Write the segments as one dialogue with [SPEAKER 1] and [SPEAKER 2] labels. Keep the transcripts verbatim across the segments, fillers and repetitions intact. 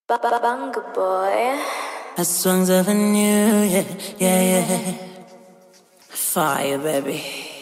[SPEAKER 1] Banga boy.
[SPEAKER 2] A Swings Avenue, yeah, yeah, yeah. Fire, baby.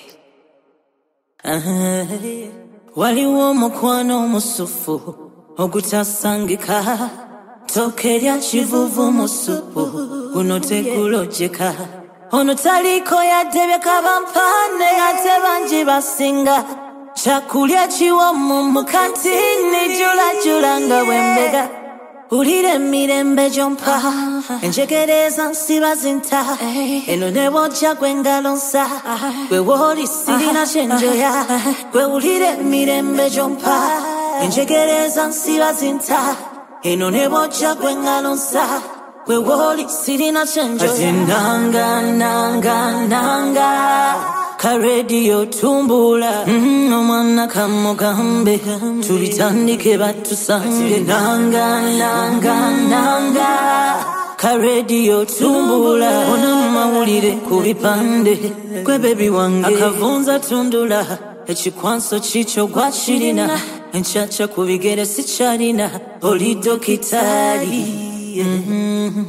[SPEAKER 2] Uh-huh. Waliwo mukwano musufu ogutasangika tokerya kivuvu musupu guno tekulojeka ono taliko yadde byekabampane ate bangi basinga kyakulya kiwomu mu kantini julajula nga wembega ulire emirembe gyompa enjegereza nsiba zinta eno ne bwojja gwengalo nsa gwe wooli sirina kyenjoya gwe ulire emirembe gyompa enjegereza nsiba zinta eno ne bwojja gwengalo nsa gwe wooli sirina kyenjoya ati nanga nanga nanga ka radio tumbula mm, omwana kamugambe tulitandike batusange nanga nanga nanga ka radio tumbula ona mawulire ku bipande gwe bebi wange akavunza tundula ekikwanso kikyo gwakirina encaca ku bigere sikyalina oli dokitali mm-hmm.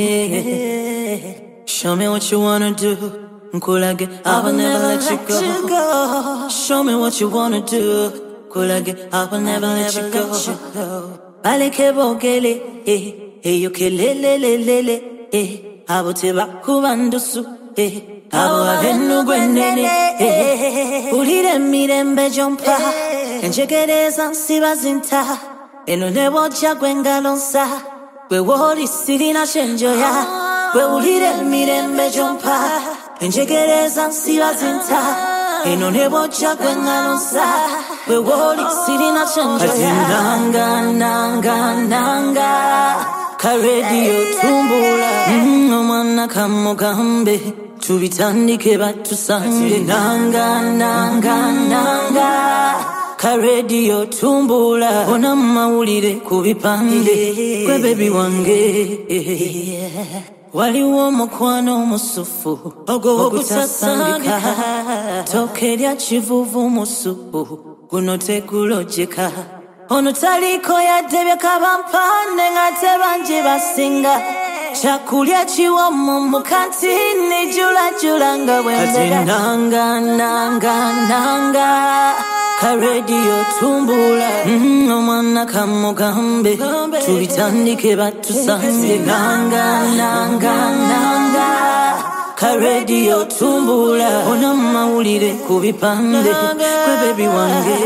[SPEAKER 2] Show me what you wanna do Kulage, I will never let you go. Show me what you wanna do. Kulage, I will never let you go. Baleke bogele, eh, eh, you kelele, lele, eh, aboteba kubandusu, eh, abo abenu gwenene, eh, ulire mirembe jompa, enjegereza nsiba zinta, eno ne bwojja gwengalo nsa, gwe wooli sirina kyenjoya, gwe ulire mirembe jompa. Enjegereza nsiba zinta eno ne bwojja gwengalo nsa gwe wooli sirina kyenjoya ati nanga nanga nanga ka radio tumbula mm, omwana kamugambe tubitandike batusange nanga nanga nanga ka radio tumbula ona mawulire ku bipande gwe bebi wange yeah. Waliwo mukwano musufu ogutasangika tokerya kivuvu musupu guno tekulojeka ono taliko yadde byekabampane ng'ate bangi basinga kyakulya kiwomu mu kantini julajula nga bwembera ati nanga nanga nanga ka radio tumbula mm, omwana kamugambe tulitandike batusange nanga nanga nanga ka radio tumbula ona mawulire ku bipande gwe bebi wange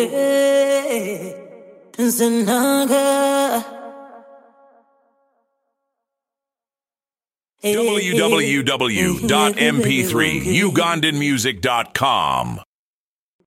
[SPEAKER 2] nze nanga
[SPEAKER 3] w w w dot m p three ugandan music dot com